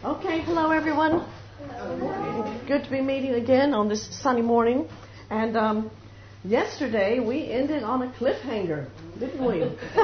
Okay, hello everyone. Good to be meeting again on this sunny morning. And yesterday we ended on a cliffhanger, didn't we?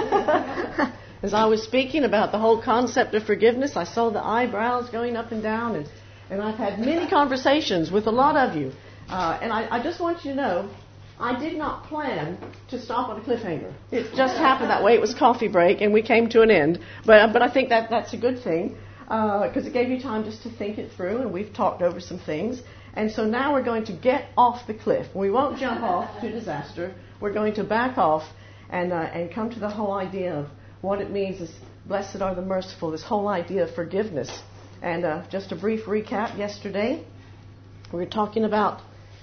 As I was speaking about the whole concept of forgiveness, I saw the eyebrows going up and down, and I've had many conversations with a lot of you. And I just want you to know, I did not plan to stop on a cliffhanger. It just happened that way. It was coffee break, and we came to an end. But I think that's a good thing, because it gave you time just to think it through, and we've talked over some things. And so now we're going to get off the cliff. We won't jump off to disaster. We're going to back off and come to the whole idea of what it means is blessed are the merciful, this whole idea of forgiveness. And just a brief recap, yesterday we were talking about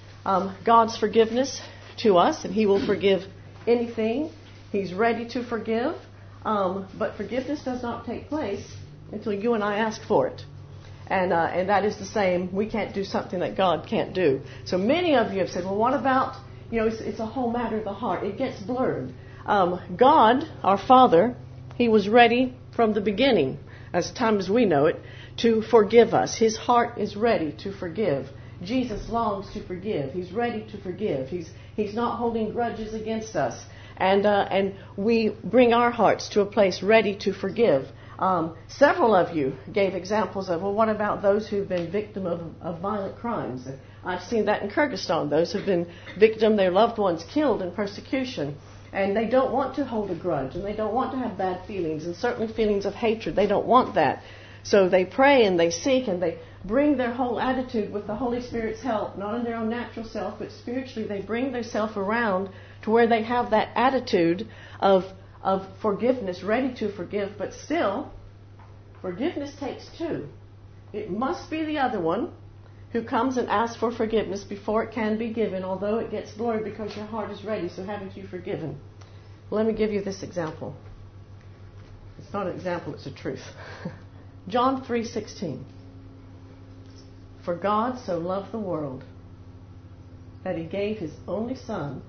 God's forgiveness to us, and He will forgive anything. He's ready to forgive, but forgiveness does not take place until you and I ask for it. And that is the same. We can't do something that God can't do. So many of you have said, well, what about, it's a whole matter of the heart. It gets blurred. God, our Father, He was ready from the beginning, as time as we know it, to forgive us. His heart is ready to forgive. Jesus longs to forgive. He's ready to forgive. He's not holding grudges against us. And we bring our hearts to a place ready to forgive. Several of you gave examples of, well, what about those who've been victim of violent crimes? I've seen that in Kyrgyzstan. Those who've been victim, their loved ones killed in persecution. And they don't want to hold a grudge, and they don't want to have bad feelings, and certainly feelings of hatred. They don't want that. So they pray and they seek and they bring their whole attitude with the Holy Spirit's help, not in their own natural self, but spiritually they bring their self around to where they have that attitude of forgiveness, ready to forgive, but still, forgiveness takes two. It must be the other one who comes and asks for forgiveness before it can be given, although it gets blurred because your heart is ready, so haven't you forgiven? Let me give you this example. It's not an example, it's a truth. John 3:16. For God so loved the world that He gave His only Son.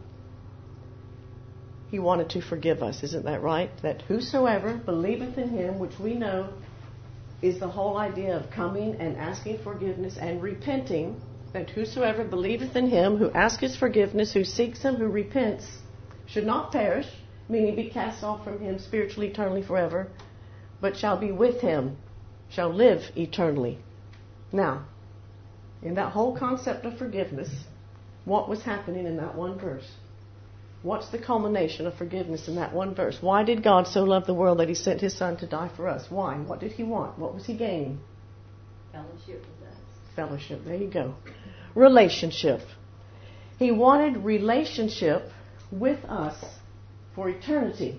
He wanted to forgive us, isn't that right? That whosoever believeth in Him, which we know is the whole idea of coming and asking forgiveness and repenting, that whosoever believeth in Him, who asketh forgiveness, who seeks Him, who repents, should not perish, meaning be cast off from Him spiritually, eternally, forever, but shall be with Him, shall live eternally. Now, in that whole concept of forgiveness, what was happening in that one verse? What's the culmination of forgiveness in that one verse? Why did God so love the world that He sent His Son to die for us? Why? What did He want? What was He gaining? Fellowship with us. Fellowship. There you go. Relationship. He wanted relationship with us for eternity.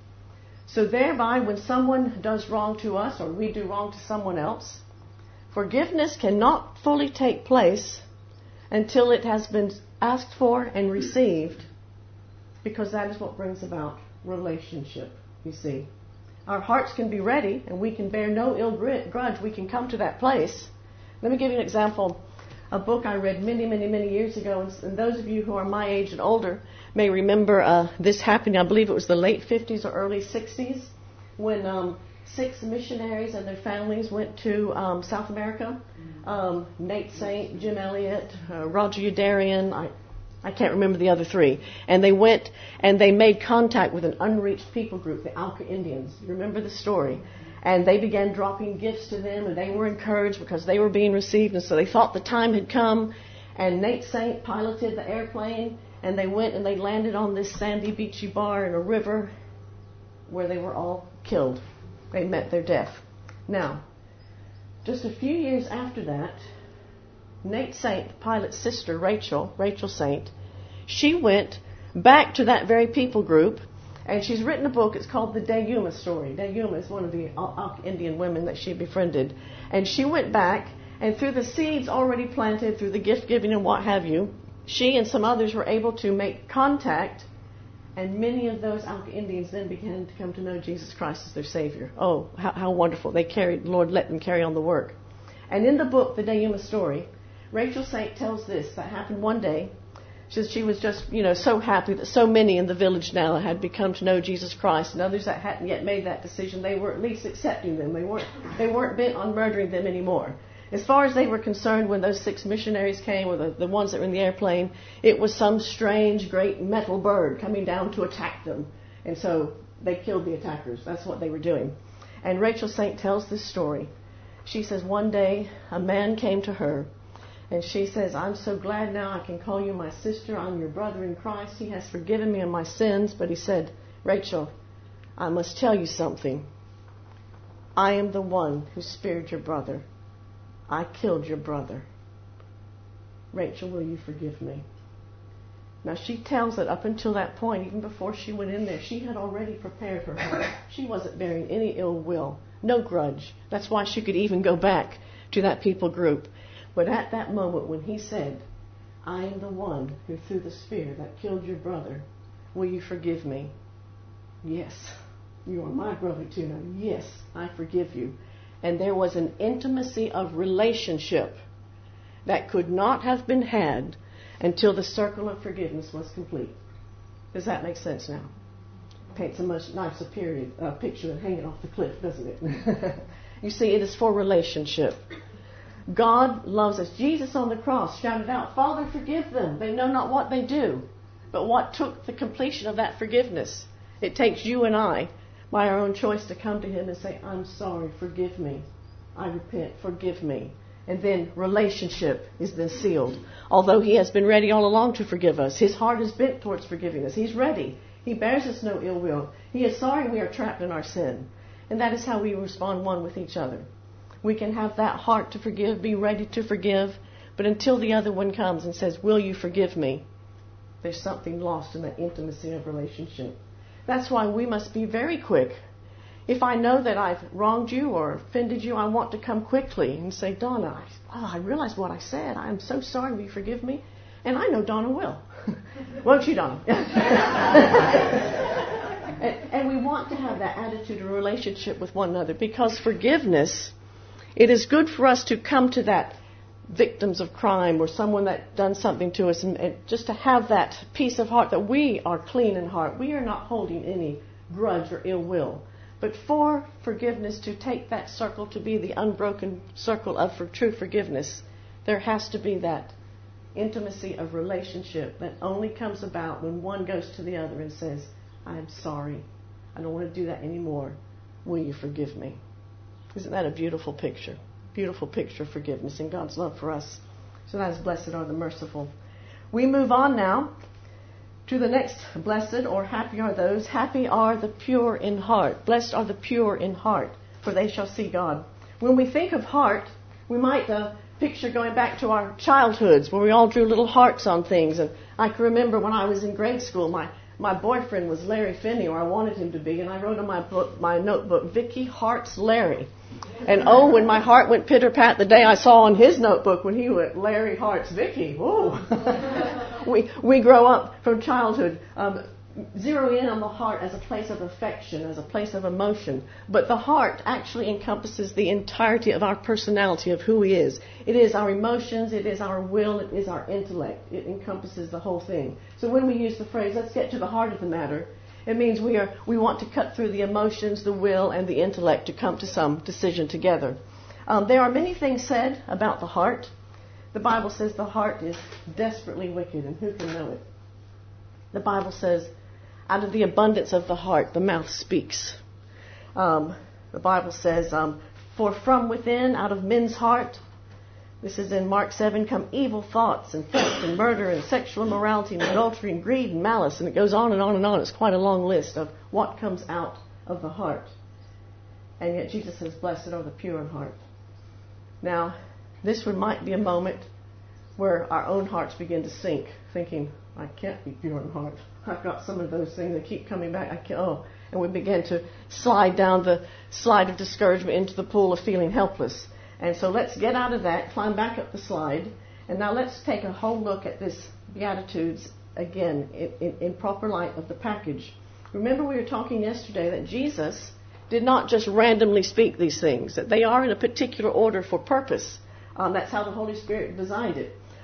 So thereby, when someone does wrong to us or we do wrong to someone else, forgiveness cannot fully take place until it has been asked for and received, because that is what brings about relationship, you see. Our hearts can be ready and we can bear no ill grudge. We can come to that place. Let me give you an example. A book I read many, many, many years ago, and those of you who are my age and older may remember this happening. I believe it was the late 50s or early 60s when 6 missionaries and their families went to South America. Nate Saint, Jim Elliott, Roger Youderian, I can't remember the other 3. And they went and they made contact with an unreached people group, the Auca Indians. You remember the story? And they began dropping gifts to them, and they were encouraged because they were being received. And so they thought the time had come. And Nate Saint piloted the airplane, and they went and they landed on this sandy, beachy bar in a river where they were all killed. They met their death. Now, just a few years after that, Nate Saint, the pilot's sister, Rachel Saint, she went back to that very people group, and she's written a book. It's called The Dayuma Story. Dayuma is one of the Indian women that she befriended. And she went back, and through the seeds already planted, through the gift giving and what have you, she and some others were able to make contact, and many of those Auca Indians then began to come to know Jesus Christ as their Savior. Oh, how wonderful. The Lord let them carry on the work. And in the book, The Dayuma Story, Rachel Saint tells this, that happened one day. She was just, so happy that so many in the village now had become to know Jesus Christ, and others that hadn't yet made that decision, they were at least accepting them. They weren't bent on murdering them anymore. As far as they were concerned, when those 6 missionaries came, or the ones that were in the airplane, it was some strange, great metal bird coming down to attack them. And so they killed the attackers. That's what they were doing. And Rachel Saint tells this story. She says one day a man came to her, and she says, I'm so glad now I can call you my sister. I'm your brother in Christ. He has forgiven me of my sins. But he said, Rachel, I must tell you something. I am the one who speared your brother. I killed your brother. Rachel, will you forgive me? Now she tells that up until that point, even before she went in there, she had already prepared her heart. She wasn't bearing any ill will, no grudge. That's why she could even go back to that people group. But at that moment when he said, I am the one who threw the spear that killed your brother, will you forgive me? Yes, you are my brother too now. Yes, I forgive you. And there was an intimacy of relationship that could not have been had until the circle of forgiveness was complete. Does that make sense now? Paints a much nicer picture than hanging off the cliff, doesn't it? You see, it is for relationship. God loves us. Jesus on the cross shouted out, Father, forgive them. They know not what they do. But what took the completion of that forgiveness? It takes you and I, by our own choice, to come to Him and say, I'm sorry, forgive me. I repent, forgive me. And then relationship is then sealed. Although He has been ready all along to forgive us. His heart is bent towards forgiving us. He's ready. He bears us no ill will. He is sorry we are trapped in our sin. And that is how we respond one with each other. We can have that heart to forgive, be ready to forgive, but until the other one comes and says, will you forgive me? There's something lost in that intimacy of relationship. That's why we must be very quick. If I know that I've wronged you or offended you, I want to come quickly and say, Donna, I realized what I said. I am so sorry. Will you forgive me? And I know Donna will. Won't you, Donna? And we want to have that attitude of relationship with one another, because forgiveness, it is good for us to come to that victims of crime or someone that done something to us, and just to have that peace of heart that we are clean in heart. We are not holding any grudge or ill will. But for forgiveness to take that circle to be the unbroken circle of true forgiveness, there has to be that intimacy of relationship that only comes about when one goes to the other and says, I am sorry. I don't want to do that anymore. Will you forgive me? Isn't that a beautiful picture? Beautiful picture of forgiveness and God's love for us. So that is blessed are the merciful. We move on now to the next. Blessed or happy are those. Happy are the pure in heart. Blessed are the pure in heart, for they shall see God. When we think of heart, we might picture going back to our childhoods where we all drew little hearts on things. And I can remember when I was in grade school, my boyfriend was Larry Finney, or I wanted him to be, and I wrote on my notebook, Vicky Hearts Larry. And oh, when my heart went pitter-pat the day I saw on his notebook when he went Larry Hearts Vicky. Whoa. We grow up from childhood zeroing in on the heart as a place of affection, as a place of emotion. But the heart actually encompasses the entirety of our personality, of who we is. It is our emotions, it is our will, it is our intellect. It encompasses the whole thing. So when we use the phrase, let's get to the heart of the matter, it means we want to cut through the emotions, the will, and the intellect to come to some decision together. There are many things said about the heart. The Bible says the heart is desperately wicked, and who can know it? The Bible says, out of the abundance of the heart, the mouth speaks. The Bible says, for from within, out of men's heart, this is in Mark 7, come evil thoughts and theft and murder and sexual immorality and adultery and greed and malice. And it goes on and on and on. It's quite a long list of what comes out of the heart. And yet Jesus says, blessed are the pure in heart. Now, this might be a moment where our own hearts begin to sink, thinking, I can't be pure in heart. I've got some of those things that keep coming back. And we begin to slide down the slide of discouragement into the pool of feeling helpless. And so let's get out of that, climb back up the slide, and now let's take a whole look at this Beatitudes again in proper light of the package. Remember we were talking yesterday that Jesus did not just randomly speak these things, that they are in a particular order for purpose. That's how the Holy Spirit designed it.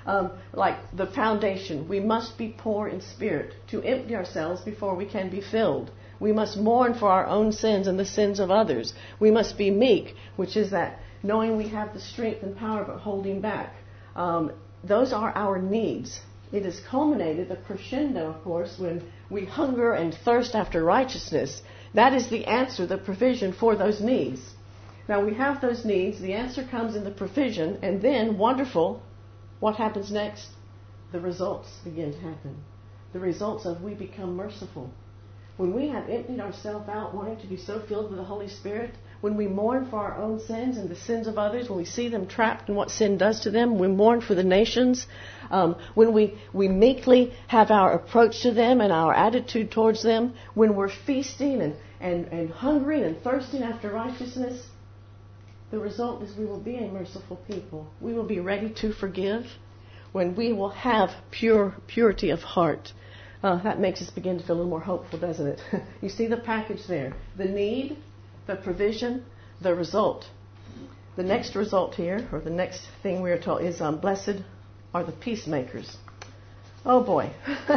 Like the foundation, we must be poor in spirit to empty ourselves before we can be filled. We must mourn for our own sins and the sins of others. We must be meek, which is that knowing we have the strength and power but holding back. Those are our needs. It is culminated, the crescendo, of course, when we hunger and thirst after righteousness. That is the answer, the provision for those needs. Now we have those needs, the answer comes in the provision, and then, wonderful, what happens next? The results begin to happen. The results of we become merciful. When we have emptied ourselves out, wanting to be so filled with the Holy Spirit, when we mourn for our own sins and the sins of others, when we see them trapped in what sin does to them, we mourn for the nations, when we meekly have our approach to them and our attitude towards them, when we're feasting and hungering and thirsting after righteousness, the result is we will be a merciful people. We will be ready to forgive when we will have purity of heart. That makes us begin to feel a little more hopeful, doesn't it? You see the package there. The need, the provision, the result. The next result here, or the next thing we are told, is blessed are the peacemakers. Oh boy,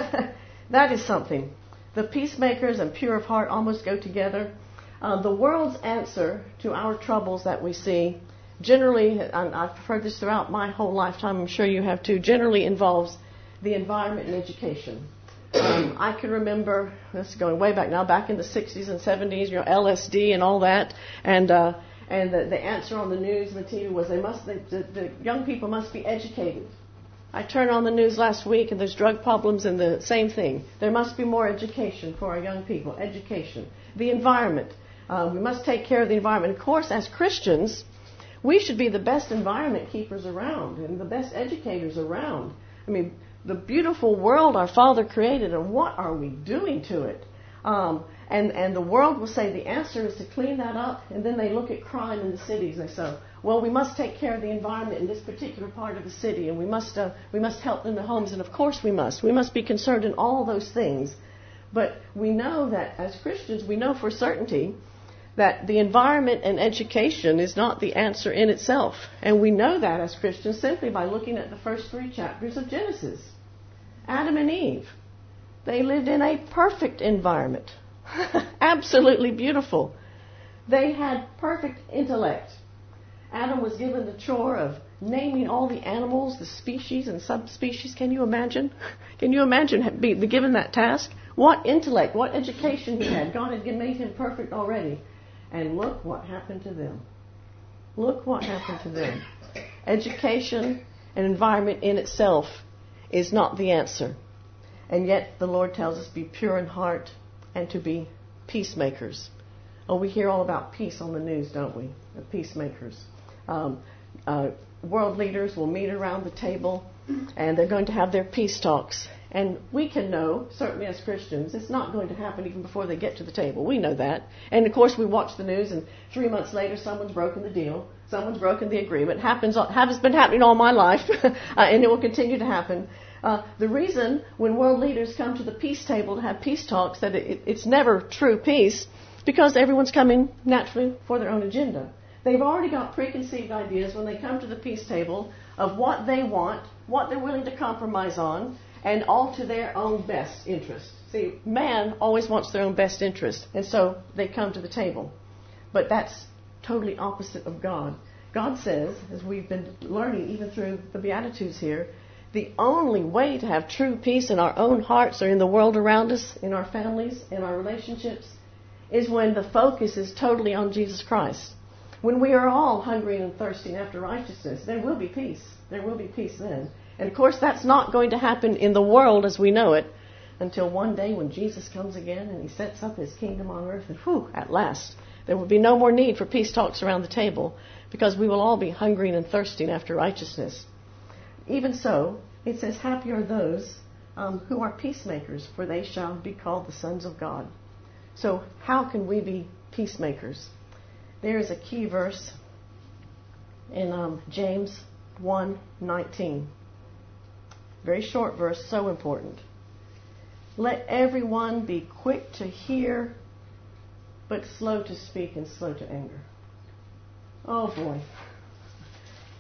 that is something. The peacemakers and pure of heart almost go together. The world's answer to our troubles that we see generally, and I've heard this throughout my whole lifetime, I'm sure you have too, generally involves the environment and education. I can remember, this is going way back now, back in the 60s and 70s, LSD and all that, and the answer on the news and the TV was the young people must be educated. I turned on the news last week and there's drug problems and the same thing. There must be more education for our young people. Education. The environment. We must take care of the environment. Of course, as Christians, we should be the best environment keepers around and the best educators around. I mean, the beautiful world our Father created, and what are we doing to it? And the world will say the answer is to clean that up, and then they look at crime in the cities. They say, well, we must take care of the environment in this particular part of the city, and we must help in the homes, and of course we must. We must be concerned in all those things. But we know that as Christians, we know for certainty that the environment and education is not the answer in itself. And we know that as Christians simply by looking at the first 3 chapters of Genesis. Adam and Eve, they lived in a perfect environment. Absolutely beautiful. They had perfect intellect. Adam was given the chore of naming all the animals, the species and subspecies. Can you imagine? Can you imagine being given that task? What intellect, what education he had. God had made him perfect already. And look what happened to them. Look what happened to them. Education and environment in itself is not the answer. And yet the Lord tells us be pure in heart and to be peacemakers. Oh, we hear all about peace on the news, don't we? The peacemakers. World leaders will meet around the table and they're going to have their peace talks. And we can know, certainly as Christians, it's not going to happen even before they get to the table. We know that. And of course we watch the news and 3 months later someone's broken the deal. Someone's broken the agreement. Has been happening all my life and it will continue to happen. The reason when world leaders come to the peace table to have peace talks that it's never true peace, because everyone's coming naturally for their own agenda. They've already got preconceived ideas when they come to the peace table of what they want, what they're willing to compromise on, and all to their own best interest. See, man always wants their own best interest, and so they come to the table. But that's totally opposite of God. God says, as we've been learning even through the Beatitudes here, the only way to have true peace in our own hearts or in the world around us, in our families, in our relationships, is when the focus is totally on Jesus Christ. When we are all hungering and thirsting after righteousness, there will be peace. There will be peace then. And of course, that's not going to happen in the world as we know it until one day when Jesus comes again and he sets up his kingdom on earth. And at last, there will be no more need for peace talks around the table because we will all be hungering and thirsting after righteousness. Even so, it says, happy are those who are peacemakers, for they shall be called the sons of God. So how can we be peacemakers? There is a key verse in James 1:19. Very short verse, so important. Let everyone be quick to hear, but slow to speak and slow to anger. Oh boy.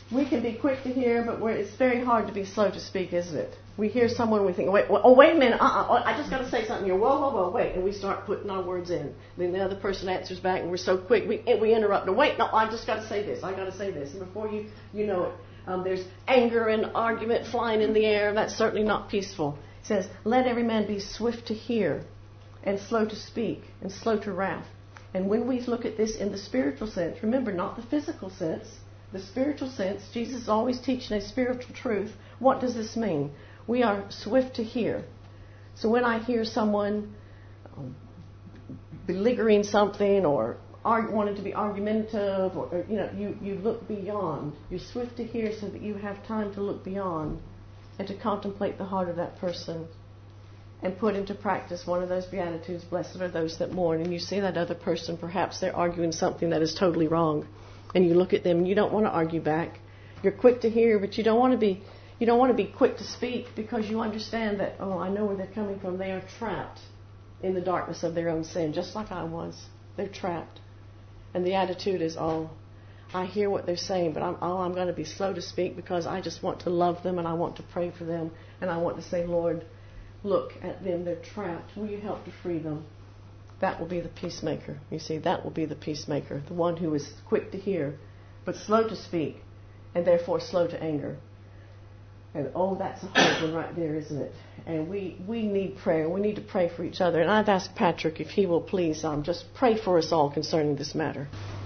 we can be quick to hear, but it's very hard to be slow to speak, isn't it? We hear someone, we think, wait a minute, I just got to say something here. Whoa, wait. And we start putting our words in. Then the other person answers back, and we're so quick, we interrupt. No, wait, no, I just got to say this. I got to say this. And before you know it, there's anger and argument flying in the air. That's certainly not peaceful. It says, let every man be swift to hear and slow to speak and slow to wrath. And when we look at this in the spiritual sense, remember, not the physical sense, the spiritual sense, Jesus is always teaching a spiritual truth. What does this mean? We are swift to hear. So when I hear someone beleaguering something or wanting to be argumentative, or you look beyond. You're swift to hear so that you have time to look beyond and to contemplate the heart of that person and put into practice one of those Beatitudes, blessed are those that mourn. And you see that other person, perhaps they're arguing something that is totally wrong. And you look at them and you don't want to argue back. You're quick to hear, but you don't want to be quick to speak, because you understand that, I know where they're coming from. They are trapped in the darkness of their own sin, just like I was. They're trapped. And the attitude is, I hear what they're saying, but I'm going to be slow to speak because I just want to love them and I want to pray for them and I want to say, Lord, look at them. They're trapped. Will you help to free them? That will be the peacemaker. You see, that will be the peacemaker, the one who is quick to hear, but slow to speak, and therefore slow to anger. And that's a hard one right there, isn't it? And we need prayer. We need to pray for each other. And I've asked Patrick if he will please just pray for us all concerning this matter.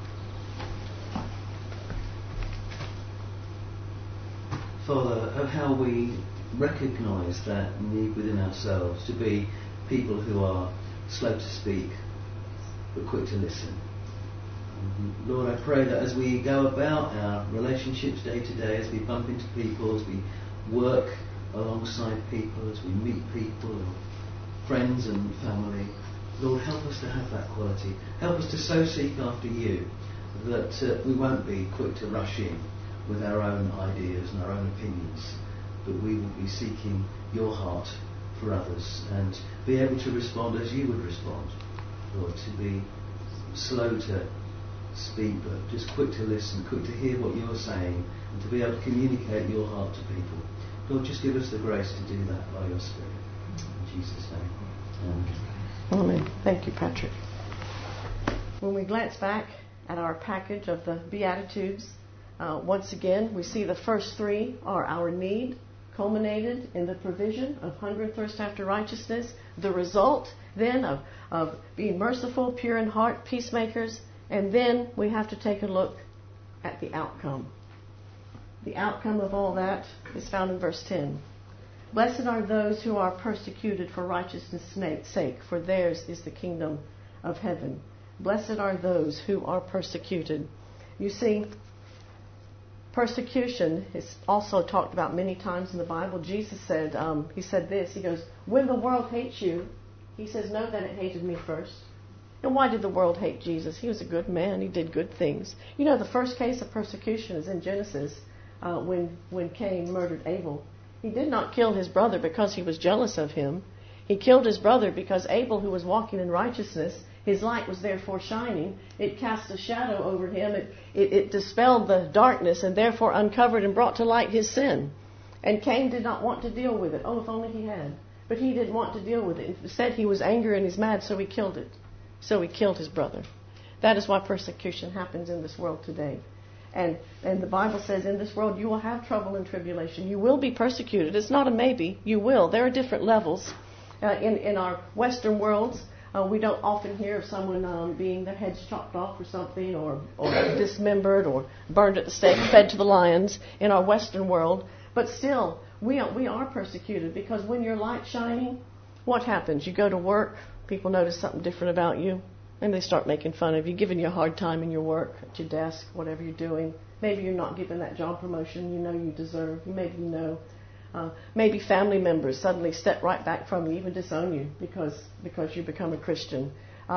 Father, how we recognize that need within ourselves to be people who are slow to speak, but quick to listen. Lord, I pray that as we go about our relationships day to day, as we bump into people, as we work alongside people, as we meet people, or friends and family, Lord, help us to have that quality. Help us to so seek after you that we won't be quick to rush in with our own ideas and our own opinions, but we will be seeking your heart for others and be able to respond as you would respond. Lord, to be slow to speak, but just quick to listen, quick to hear what you're saying, and to be able to communicate your heart to people. Lord, just give us the grace to do that by your Spirit. In Jesus' name. Amen. Thank you, Patrick. When we glance back at our package of the Beatitudes, once again, we see the first three are our need, culminated in the provision of hunger and thirst after righteousness. The result, then, of being merciful, pure in heart, peacemakers. And then we have to take a look at the outcome. The outcome of all that is found in verse 10. Blessed are those who are persecuted for righteousness' sake, for theirs is the kingdom of heaven. Blessed are those who are persecuted. You see, persecution is also talked about many times in the Bible. Jesus said, he said this, he goes, when the world hates you, he says, know that it hated me first. And why did the world hate Jesus? He was a good man. He did good things. You know, the first case of persecution is in Genesis when Cain murdered Abel. He did not kill his brother because he was jealous of him. He killed his brother because Abel, who was walking in righteousness, his light was therefore shining. It cast a shadow over him. It dispelled the darkness and therefore uncovered and brought to light his sin. And Cain did not want to deal with it. Oh, if only he had. But he didn't want to deal with it. Instead, he was angry and he's mad, so he killed it. So he killed his brother. That is why persecution happens in this world today. And the Bible says in this world you will have trouble and tribulation. You will be persecuted. It's not a maybe. You will. There are different levels. In our Western worlds, we don't often hear of someone being their heads chopped off or something, or dismembered or burned at the stake, fed to the lions in our Western world. But still, we are persecuted, because when your light's shining, what happens? You go to work, people notice something different about you, and they start making fun of you, giving you a hard time in your work, at your desk, whatever you're doing. Maybe you're not given that job promotion you know you deserve. Maybe you know. Maybe family members suddenly step right back from you, even disown you because you become a Christian.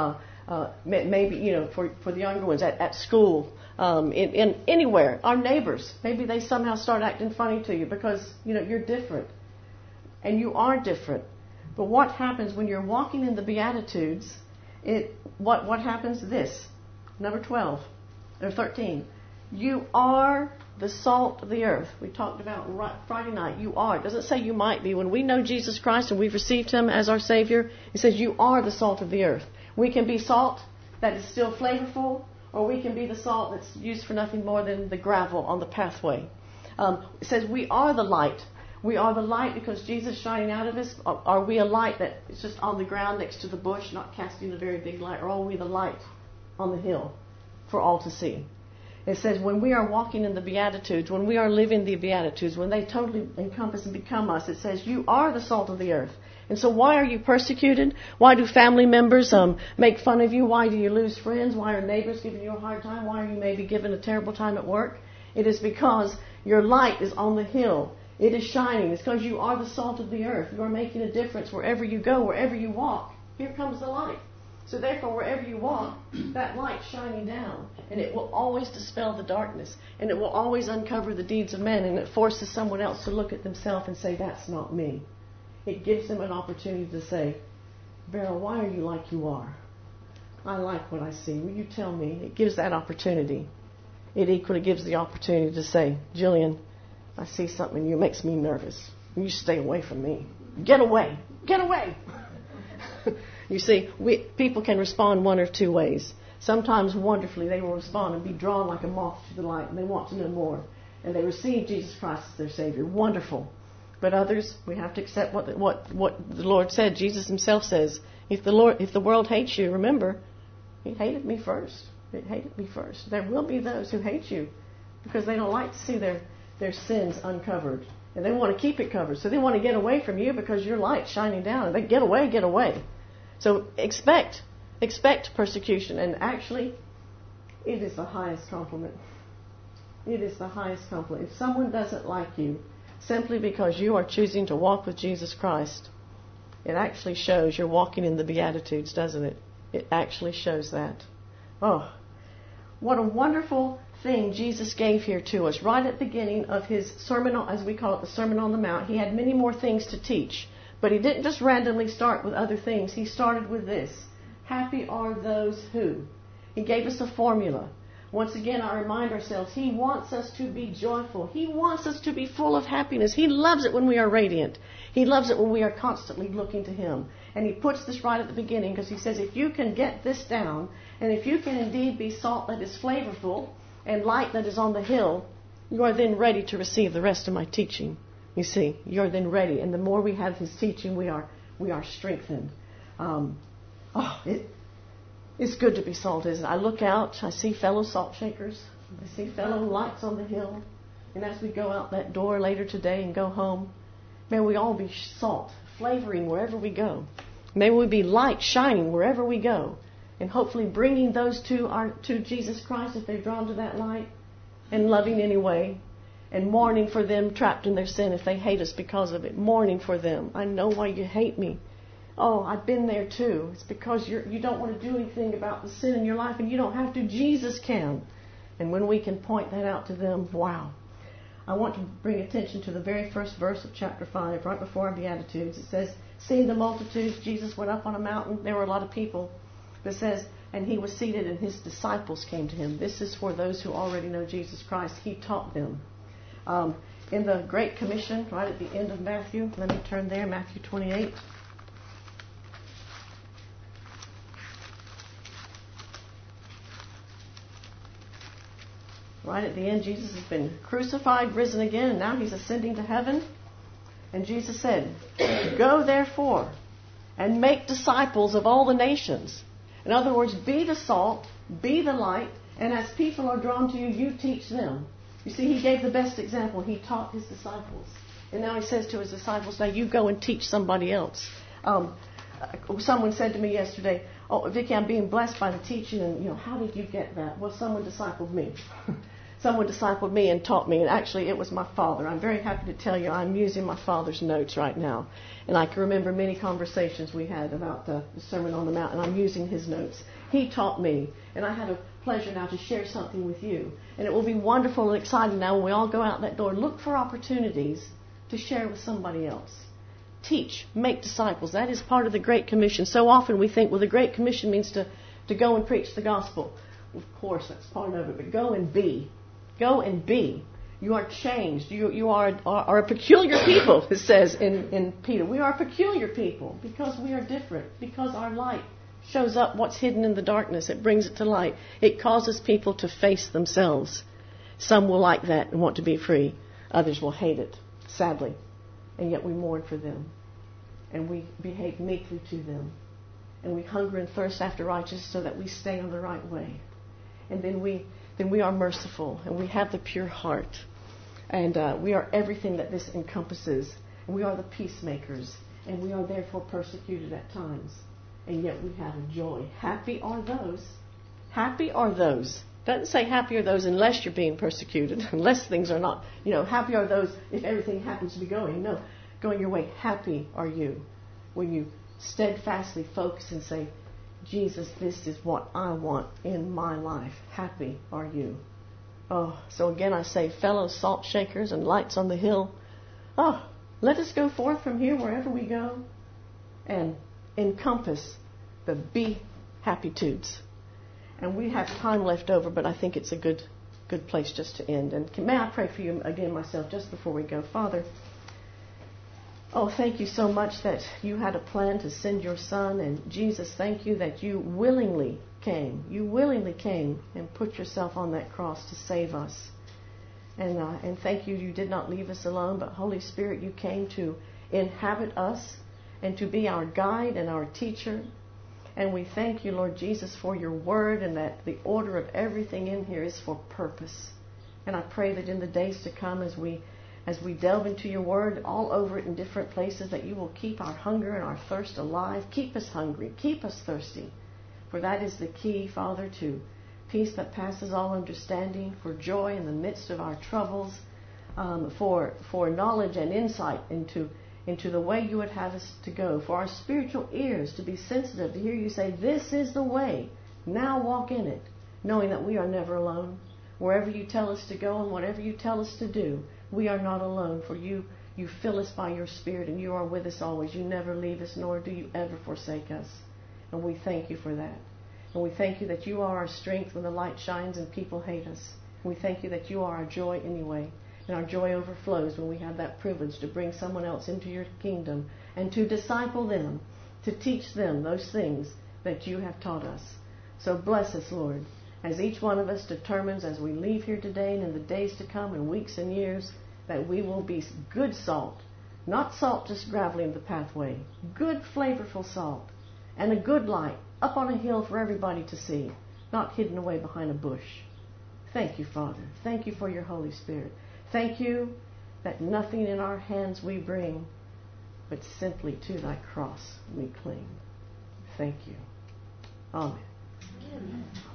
Maybe, for the younger ones at school, in anywhere, our neighbors, maybe they somehow start acting funny to you because, you're different. And you are different. But what happens when you're walking in the Beatitudes, what happens? This, number 12, or 13. You are the salt of the earth. We talked about Friday night. You are. It doesn't say you might be. When we know Jesus Christ and we've received Him as our Savior, it says you are the salt of the earth. We can be salt that is still flavorful, or we can be the salt that's used for nothing more than the gravel on the pathway. It says we are the light. We are the light because Jesus is shining out of us. Are we a light that is just on the ground next to the bush, not casting a very big light? Or are we the light on the hill for all to see? It says when we are walking in the Beatitudes, when we are living the Beatitudes, when they totally encompass and become us, it says you are the salt of the earth. And so why are you persecuted? Why do family members make fun of you? Why do you lose friends? Why are neighbors giving you a hard time? Why are you maybe given a terrible time at work? It is because your light is on the hill. It is shining. It's because you are the salt of the earth. You are making a difference wherever you go, wherever you walk. Here comes the light. So therefore, wherever you walk, that light's shining down. And it will always dispel the darkness. And it will always uncover the deeds of men. And it forces someone else to look at themselves and say, that's not me. It gives them an opportunity to say, Beryl, why are you like you are? I like what I see. Will you tell me? It gives that opportunity. It equally gives the opportunity to say, Jillian, I see something in you. It makes me nervous. You stay away from me. Get away. Get away. You see, people can respond one or two ways. Sometimes wonderfully they will respond and be drawn like a moth to the light, and they want to know more. And they receive Jesus Christ as their Savior. Wonderful. But others, we have to accept what the Lord said. Jesus Himself says, if the world hates you, remember, it hated me first. It hated me first. There will be those who hate you because they don't like to see their sins uncovered. And they want to keep it covered. So they want to get away from you because your light's shining down. And they get away, get away. So expect persecution. And actually, it is the highest compliment. It is the highest compliment. If someone doesn't like you simply because you are choosing to walk with Jesus Christ, it actually shows you're walking in the Beatitudes, doesn't it? It actually shows that. Oh, what a wonderful thing Jesus gave here to us. Right at the beginning of His sermon, as we call it, the Sermon on the Mount, He had many more things to teach. But He didn't just randomly start with other things. He started with this. Happy are those who. He gave us a formula. Once again, I remind ourselves, He wants us to be joyful. He wants us to be full of happiness. He loves it when we are radiant. He loves it when we are constantly looking to Him. And He puts this right at the beginning because He says, if you can get this down, and if you can indeed be salt that is flavorful and light that is on the hill, you are then ready to receive the rest of my teaching. You see, you're then ready. And the more we have His teaching, we are strengthened. It's good to be salt, isn't it? I look out, I see fellow salt shakers. I see fellow lights on the hill. And as we go out that door later today and go home, may we all be salt, flavoring wherever we go. May we be light, shining wherever we go. And hopefully bringing those to Jesus Christ if they're drawn to that light. And loving anyway. And mourning for them trapped in their sin if they hate us because of it. Mourning for them. I know why you hate me. Oh, I've been there too. It's because you don't want to do anything about the sin in your life, and you don't have to. Jesus can. And when we can point that out to them, wow. I want to bring attention to the very first verse of chapter 5, right before our Beatitudes. It says, seeing the multitudes, Jesus went up on a mountain. There were a lot of people. It says, and He was seated, and His disciples came to Him. This is for those who already know Jesus Christ. He taught them. In the Great Commission, right at the end of Matthew, let me turn there, Matthew 28. Right at the end, Jesus has been crucified, risen again, and now He's ascending to heaven. And Jesus said, go therefore and make disciples of all the nations. In other words, be the salt, be the light, and as people are drawn to you, you teach them. You see, He gave the best example. He taught His disciples. And now He says to His disciples, now you go and teach somebody else. Someone said to me yesterday, oh, Vicki, I'm being blessed by the teaching, and, how did you get that? Well, someone discipled me. Someone discipled me and taught me, and actually it was my father. I'm very happy to tell you I'm using my father's notes right now. And I can remember many conversations we had about the Sermon on the Mount, and I'm using his notes. He taught me, and I have a pleasure now to share something with you. And it will be wonderful and exciting now when we all go out that door. Look for opportunities to share with somebody else. Teach, make disciples. That is part of the Great Commission. So often we think, well, the Great Commission means to go and preach the gospel. Of course, that's part of it, but go and be. Go and be. You are changed. You are a peculiar people, it says in Peter. We are a peculiar people because we are different, because our light shows up what's hidden in the darkness. It brings it to light. It causes people to face themselves. Some will like that and want to be free. Others will hate it, sadly. And yet we mourn for them. And we behave meekly to them. And we hunger and thirst after righteousness so that we stay on the right way. And then we are merciful, and we have the pure heart. And we are everything that this encompasses. And we are the peacemakers. And we are therefore persecuted at times. And yet we have a joy. Happy are those. Happy are those. Doesn't say happy are those unless you're being persecuted. Unless things are not. Happy are those if everything happens to be going. No, going your way. Happy are you when you steadfastly focus and say, Jesus, this is what I want in my life. Happy are you. Oh, so again I say, fellow salt shakers and lights on the hill, let us go forth from here wherever we go and encompass the be happy-tudes. And we have time left over, but I think it's a good place just to end. And may I pray for you again myself just before we go. Father, thank you so much that you had a plan to send your Son. And Jesus, thank you that you willingly came. You willingly came and put yourself on that cross to save us. And thank you did not leave us alone, but Holy Spirit, you came to inhabit us and to be our guide and our teacher. And we thank you, Lord Jesus, for your word, and that the order of everything in here is for purpose. And I pray that in the days to come, as we delve into your word all over it in different places, that you will keep our hunger and our thirst alive. Keep us hungry. Keep us thirsty. For that is the key, Father, to peace that passes all understanding, for joy in the midst of our troubles, for knowledge and insight into the way you would have us to go, for our spiritual ears to be sensitive to hear you say, this is the way, now walk in it, knowing that we are never alone. Wherever you tell us to go and whatever you tell us to do, we are not alone, for you fill us by your Spirit, and you are with us always. You never leave us, nor do you ever forsake us. And we thank you for that. And we thank you that you are our strength when the light shines and people hate us. And we thank you that you are our joy anyway. And our joy overflows when we have that privilege to bring someone else into your kingdom and to disciple them, to teach them those things that you have taught us. So bless us, Lord, as each one of us determines as we leave here today and in the days to come and weeks and years, that we will be good salt, not salt just graveling the pathway, good flavorful salt, and a good light up on a hill for everybody to see, not hidden away behind a bush. Thank you, Father. Thank you for your Holy Spirit. Thank you that nothing in our hands we bring, but simply to thy cross we cling. Thank you. Amen.